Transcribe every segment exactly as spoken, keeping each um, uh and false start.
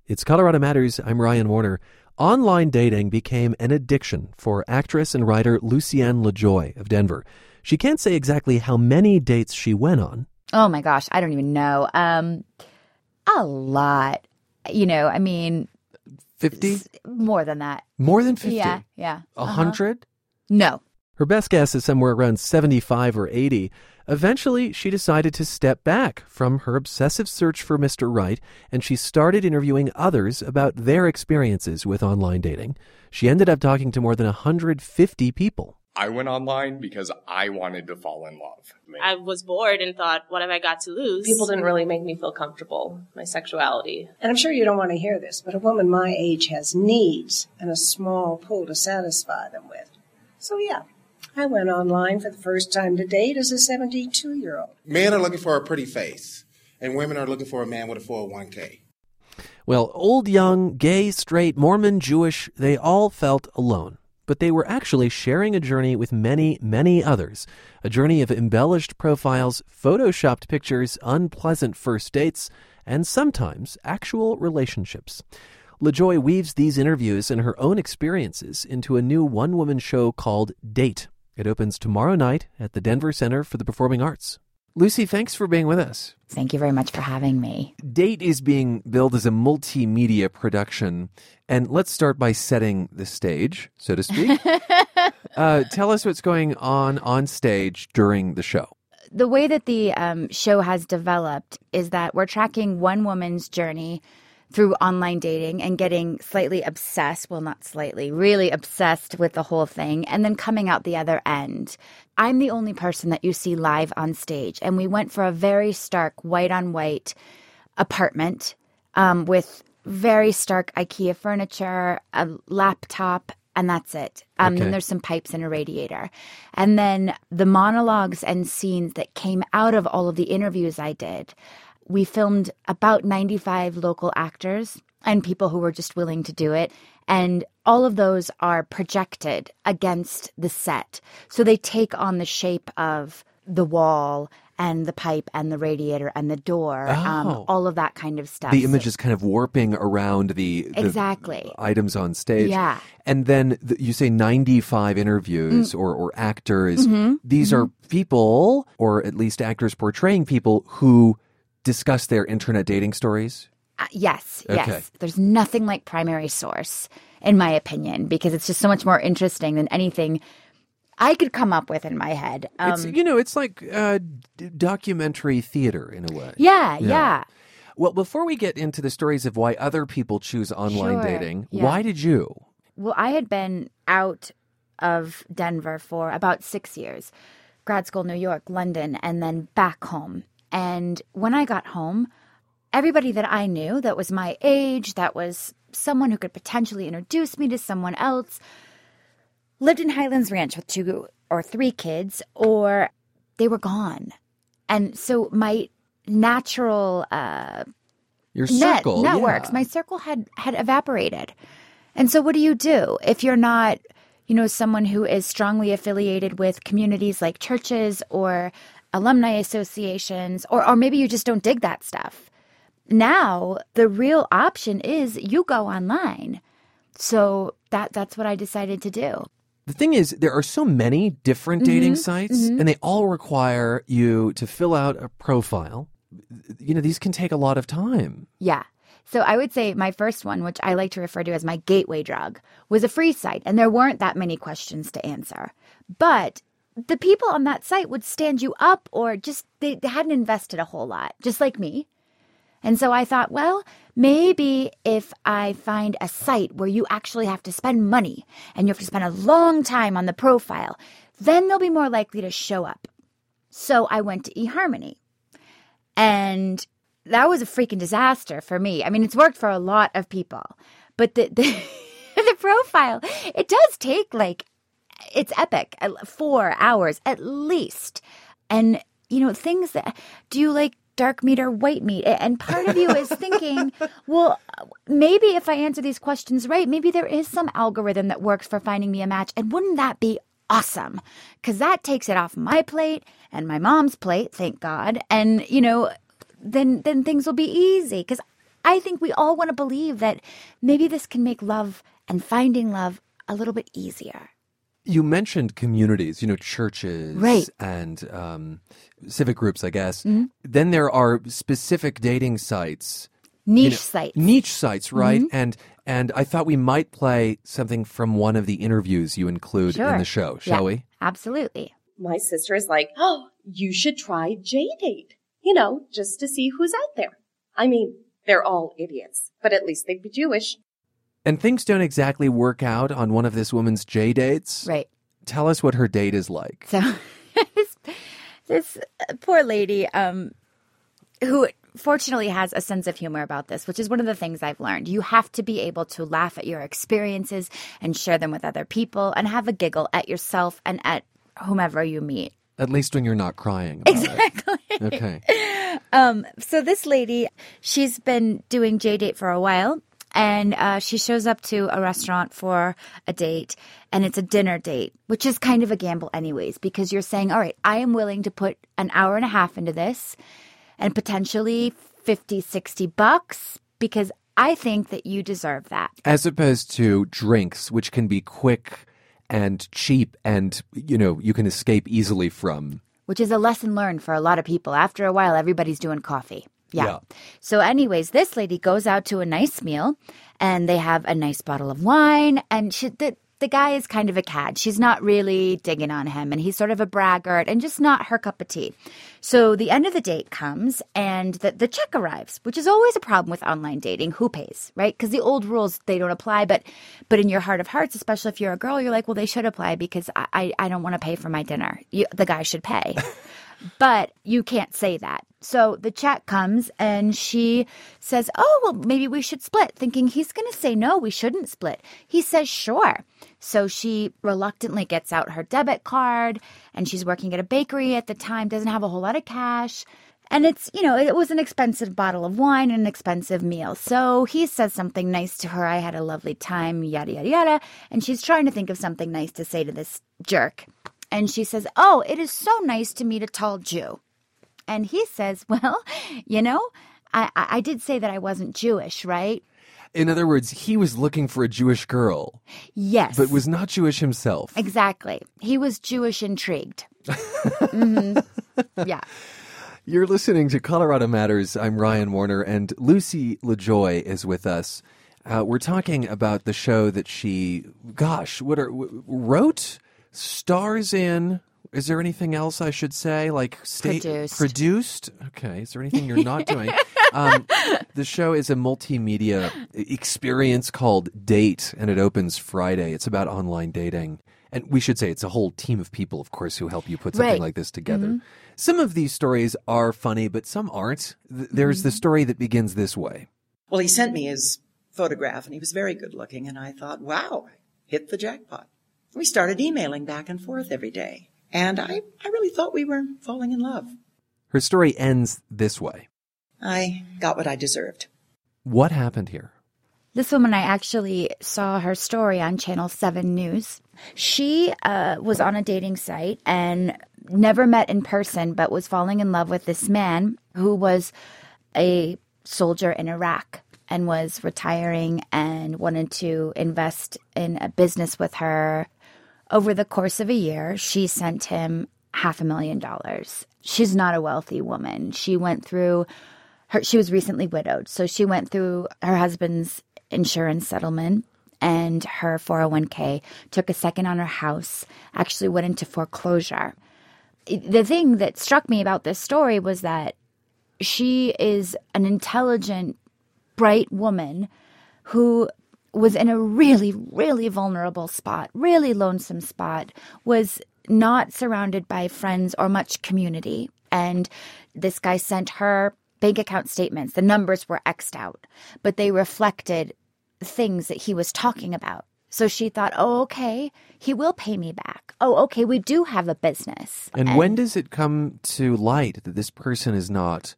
It's Colorado Matters. I'm Ryan Warner. Online dating became an addiction for actress and writer Lucienne LaJoie of Denver. She can't say exactly how many dates she went on. Oh my gosh, I don't even know. Um, a lot. You know, I mean... fifty? More than that. More than fifty? Yeah, yeah. A hundred? Uh-huh. No. Her best guess is somewhere around seventy-five or eighty. Eventually, she decided to step back from her obsessive search for Mister Right, and she started interviewing others about their experiences with online dating. She ended up talking to more than one hundred fifty people. I went online because I wanted to fall in love. I was bored and thought, what have I got to lose? People didn't really make me feel comfortable, my sexuality. And I'm sure you don't want to hear this, but a woman my age has needs and a small pool to satisfy them with. So yeah, I went online for the first time to date as a seventy-two-year-old. Men are looking for a pretty face, and women are looking for a man with a four oh one k. Well, old, young, gay, straight, Mormon, Jewish, they all felt alone. But they were actually sharing a journey with many, many others. A journey of embellished profiles, photoshopped pictures, unpleasant first dates, and sometimes actual relationships. LaJoie weaves these interviews and her own experiences into a new one-woman show called Date. It opens tomorrow night at the Denver Center for the Performing Arts. Lucy, thanks for being with us. Thank you very much for having me. Date is being billed as a multimedia production. And let's start by setting the stage, so to speak. uh, tell us what's going on on stage during the show. The way that the um, show has developed is that we're tracking one woman's journey through online dating and getting slightly obsessed, well, not slightly, really obsessed with the whole thing, and then coming out the other end. I'm the only person that you see live on stage, and we went for a very stark white-on-white apartment um, with very stark IKEA furniture, a laptop, and that's it. Um, Okay. Then there's some pipes and a radiator. And then the monologues and scenes that came out of all of the interviews I did, we filmed about ninety-five local actors and people who were just willing to do it. And all of those are projected against the set. So they take on the shape of the wall and the pipe and the radiator and the door, Oh. um, all of that kind of stuff. The So- image is kind of warping around the, the Exactly. items on stage. Yeah. And then the, you say ninety-five interviews or, or actors. Mhm. These are people, or at least actors portraying people, who discuss their internet dating stories. Uh, yes, Okay. yes. There's nothing like primary source, in my opinion, because it's just so much more interesting than anything I could come up with in my head. Um, it's, you know, it's like uh, d- documentary theater in a way. yeah, yeah. Well, before we get into the stories of why other people choose online Sure, dating, yeah. why did you? Well, I had been out of Denver for about six years, grad school, New York, London, and then back home. And when I got home, everybody that I knew that was my age, that was someone who could potentially introduce me to someone else, lived in Highlands Ranch with two or three kids, or they were gone. And so my natural uh, Your net, circle. networks, yeah. my circle had, had evaporated. And so what do you do if you're not, you know, someone who is strongly affiliated with communities like churches or alumni associations, or, or maybe you just don't dig that stuff? Now, the real option is you go online. So that that's what I decided to do. The thing is, there are so many different dating Mhm, sites, mhm. and they all require you to fill out a profile. You know, these can take a lot of time. Yeah. So I would say my first one, which I like to refer to as my gateway drug, was a free site, and there weren't that many questions to answer. But the people on that site would stand you up, or just they, they hadn't invested a whole lot, just like me. And so I thought, well, maybe if I find a site where you actually have to spend money and you have to spend a long time on the profile, then they'll be more likely to show up. So I went to eHarmony. And that was a freaking disaster for me. I mean, it's worked for a lot of people. But the the, the profile, it does take like, it's epic, uh, four hours at least. And, you know, things that, do you like dark meat or white meat? And part of you is thinking, well, maybe if I answer these questions right, maybe there is some algorithm that works for finding me a match. And wouldn't that be awesome? Because that takes it off my plate and my mom's plate, thank God. And, you know, then then things will be easy. Because I think we all want to believe that maybe this can make love and finding love a little bit easier. You mentioned communities, you know, churches Right. and um, civic groups, I guess. Mm-hmm. Then there are specific dating sites. Niche you know, sites. Niche sites, right? Mm-hmm. And and I thought we might play something from one of the interviews you include Sure. in the show, shall Yeah, we? Absolutely. My sister is like, oh, you should try J-Date, you know, just to see who's out there. I mean, they're all idiots, but at least they'd be Jewish. And things don't exactly work out on one of this woman's J dates. Right. Tell us what her date is like. So this, this poor lady, um, who fortunately has a sense of humor about this, which is one of the things I've learned. You have to be able to laugh at your experiences and share them with other people and have a giggle at yourself and at whomever you meet. At least when you're not crying about Exactly. it. Okay. Um, so this lady, she's been doing J-Date for a while. And uh, she shows up to a restaurant for a date, and it's a dinner date, which is kind of a gamble anyways, because you're saying, all right, I am willing to put an hour and a half into this and potentially fifty, sixty bucks because I think that you deserve that. As opposed to drinks, which can be quick and cheap and, you know, you can escape easily from. Which is a lesson learned for a lot of people. After a while, everybody's doing coffee. Yeah. Yeah. So anyways, this lady goes out to a nice meal and they have a nice bottle of wine and she, the, the guy is kind of a cad. She's not really digging on him and he's sort of a braggart and just not her cup of tea. So the end of the date comes and the, the check arrives, which is always a problem with online dating. Who pays, right? Because the old rules, they don't apply. But but in your heart of hearts, especially if you're a girl, you're like, well, they should apply because I, I, I don't want to pay for my dinner. You, the guy should pay. But you can't say that. So the check comes and she says, oh, well, maybe we should split, thinking he's going to say, no, we shouldn't split. He says, sure. So she reluctantly gets out her debit card and she's working at a bakery at the time, doesn't have a whole lot of cash. And it's, you know, it was an expensive bottle of wine and an expensive meal. So he says something nice to her. I had a lovely time, yada, yada, yada. And she's trying to think of something nice to say to this jerk. And she says, oh, it is so nice to meet a tall Jew. And he says, well, you know, I, I did say that I wasn't Jewish, right? In other words, he was looking for a Jewish girl. Yes. But was not Jewish himself. Exactly. He was Jewish intrigued. mm-hmm. Yeah. You're listening to Colorado Matters. I'm Ryan Warner, and Lucy LaJoy is with us. Uh, we're talking about the show that she, gosh, what are, w- wrote, stars in. Is there anything else I should say? Like state Produced. Produced? Okay. Is there anything you're not doing? Um, the show is a multimedia experience called Date, and it opens Friday. It's about online dating. And we should say it's a whole team of people, of course, who help you put something Right. like this together. Mm-hmm. Some of these stories are funny, but some aren't. Th- There's Mm-hmm. the story that begins this way. Well, he sent me his photograph, and he was very good looking, and I thought, wow, hit the jackpot. We started emailing back and forth every day, and I, I really thought we were falling in love. Her story ends this way. I got what I deserved. What happened here? This woman, I actually saw her story on Channel seven News. She uh, was on a dating site and never met in person, but was falling in love with this man who was a soldier in Iraq and was retiring and wanted to invest in a business with her. Over the course of a year, she sent him half a million dollars. She's not a wealthy woman. She went through her, she was recently widowed. So she went through her husband's insurance settlement and her four oh one k, took a second on her house, actually went into foreclosure. The thing that struck me about this story was that she is an intelligent, bright woman who was in a really, really vulnerable spot, really lonesome spot, was not surrounded by friends or much community. And this guy sent her bank account statements. The numbers were X'd out, but they reflected things that he was talking about. So she thought, oh, okay, he will pay me back. Oh, okay, we do have a business. And, and when does it come to light that this person is not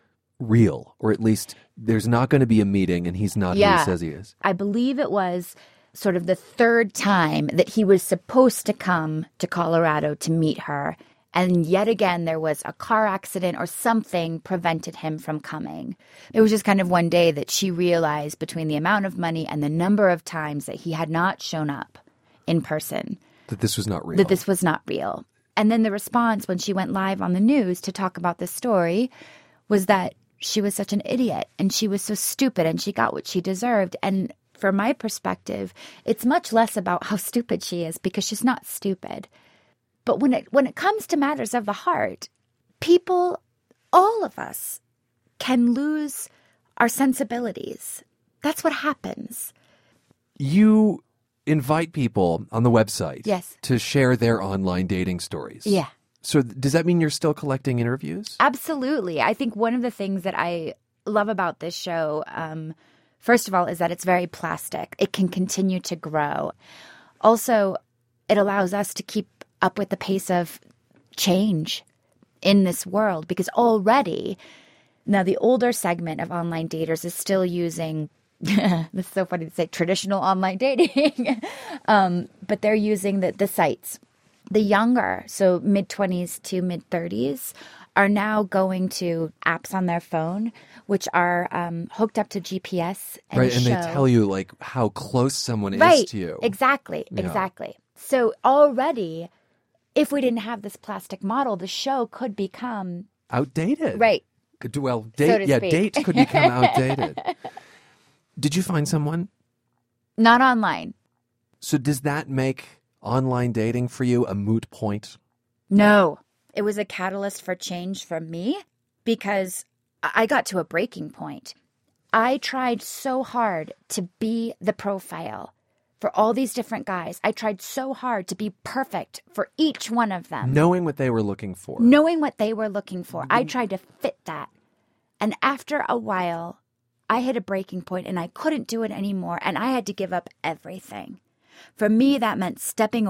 real, or at least there's not going to be a meeting and he's not yeah, who he says he is? I believe it was sort of the third time that he was supposed to come to Colorado to meet her. And yet again, there was a car accident or something prevented him from coming. It was just kind of one day that she realized between the amount of money and the number of times that he had not shown up in person, That this was not real. that this was not real. And then the response when she went live on the news to talk about this story was that she was such an idiot and she was so stupid and she got what she deserved. And from my perspective, it's much less about how stupid she is because she's not stupid. But when it when it comes to matters of the heart, people, all of us, can lose our sensibilities. That's what happens. You invite people on the website Yes. to share their online dating stories. Yeah. So th- does that mean you're still collecting interviews? Absolutely. I think one of the things that I love about this show, um, first of all, is that it's very plastic. It can continue to grow. Also, it allows us to keep up with the pace of change in this world because already, now the older segment of online daters is still using, this is so funny to say, traditional online dating, um, but they're using the, the sites. The younger, so mid-twenties to mid-thirties, are now going to apps on their phone, which are um, hooked up to G P S and right, and show. they tell you like how close someone Right, is to you. exactly, Yeah. exactly. So already, if we didn't have this plastic model, the show could become Outdated. right. Could- Well, So date, to yeah, speak. date could become outdated. Did you find someone? Not online. So does that make online dating for you a moot point? No, it was a catalyst for change for me because I got to a breaking point. I tried so hard to be the profile for all these different guys. I tried so hard to be perfect for each one of them. Knowing what they were looking for. Knowing what they were looking for. I tried to fit that. And after a while, I hit a breaking point and I couldn't do it anymore. And I had to give up everything. For me, that meant stepping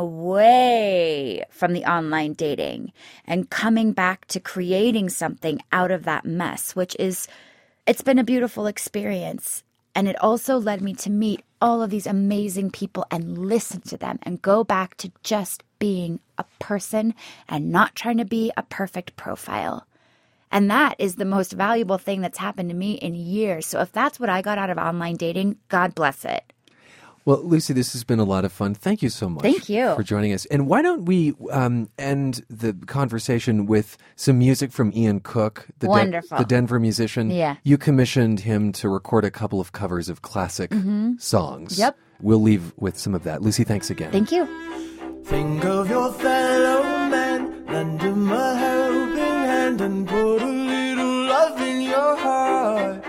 away from the online dating and coming back to creating something out of that mess, which is, it's been a beautiful experience. And it also led me to meet all of these amazing people and listen to them and go back to just being a person and not trying to be a perfect profile. And that is the most valuable thing that's happened to me in years. So if that's what I got out of online dating, God bless it. Well, Lucy, this has been a lot of fun. Thank you so much. Thank you. For joining us. And why don't we um, end the conversation with some music from Ian Cook, the, Wonderful. the Denver musician. Yeah. You commissioned him to record a couple of covers of classic Mhm. songs. Yep. We'll leave with some of that. Lucy, thanks again. Thank you. Think of your fellow man, lend him a helping hand and put a little love in your heart.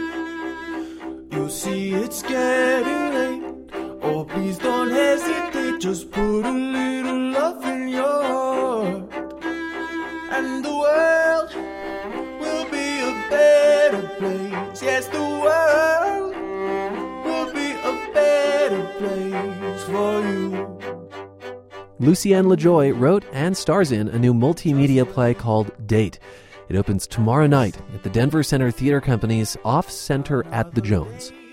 You see it's getting late, oh please don't hesitate, just put a little love in your heart. And the world will be a better place, yes the world will be a better place for you. Lucienne LaJoy wrote and stars in a new multimedia play called Date. It opens tomorrow night at the Denver Center Theater Company's Off Center at the Jones.